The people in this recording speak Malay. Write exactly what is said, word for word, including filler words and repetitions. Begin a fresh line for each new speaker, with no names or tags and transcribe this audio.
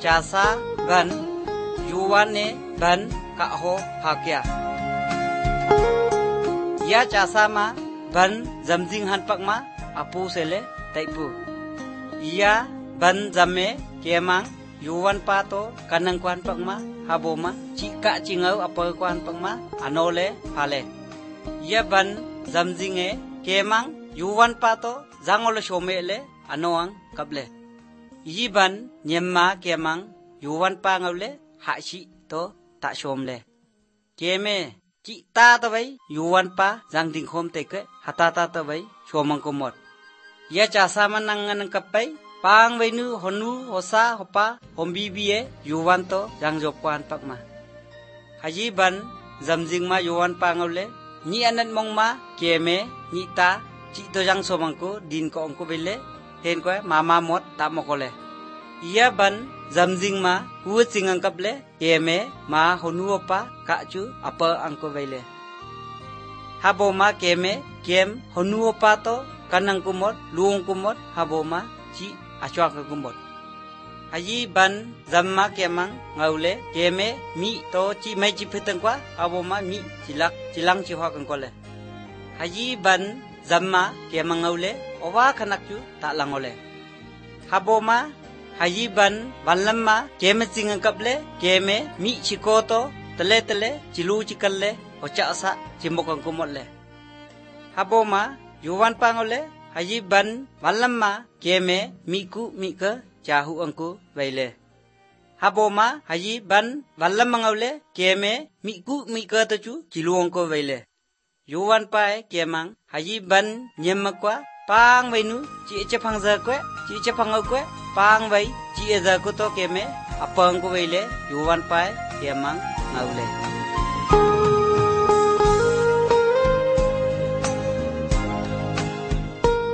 jasa ban yuwane ban ka ho hakya ya jasa ma ban zamjing han pak ma apu sele taipu ya ban jamme kemang yuwan pa to kanang kwan pak ma haboma chika chingau apa kwan pak ma anole phale ya ban zamjinge kemang yuwan pa to jangol shomele anoang kable yiban nyemma kemang yuwan pa ngaule hashi to ta shomle keme chi ta ta bai yuwan pa jangding khom te ke hatata ta bai shomang komot ya jasa manang nang kapai pang bai nu honu hosa hopa hombi bie yuwan to jangjop kwan pak ma haji ban zamjing ma yuwan pa ngaule ni anan mong ma keme ni ta chi to jang somang ko din ko ong ko bele hen ko mama mot ta mokole ia ban zamjing ma hu chingang kaple keme ma honu opa ka chu apa angko bele haboma keme kem honu opa to kanang kumot luong kumot haboma chi achwa ka kumot haji ban zamma kemang ngaule keme mi to chi mai chi phitang kwa haboma mi chilak chilang chi hwa kang kole haji ban zamma kemang ngaule owa khanak chu ta langole haboma haji ban banlamma keme chingang kaple keme mi chikoto tele tele chilu chikalle ocha asa chimbokang kumotle haboma yuwan pangole haji ban banlamma keme miku mika jahu angku baile haboma haji ban banlamma ngaule keme miku mika to chu chilu angko baile yuwan pai kemang haji ban nyemmakwa pang bainu chi che phangza kwe chi che phangau kwe pang bai chi eza ko to keme apang ko baile yuwan pai kemang ngaule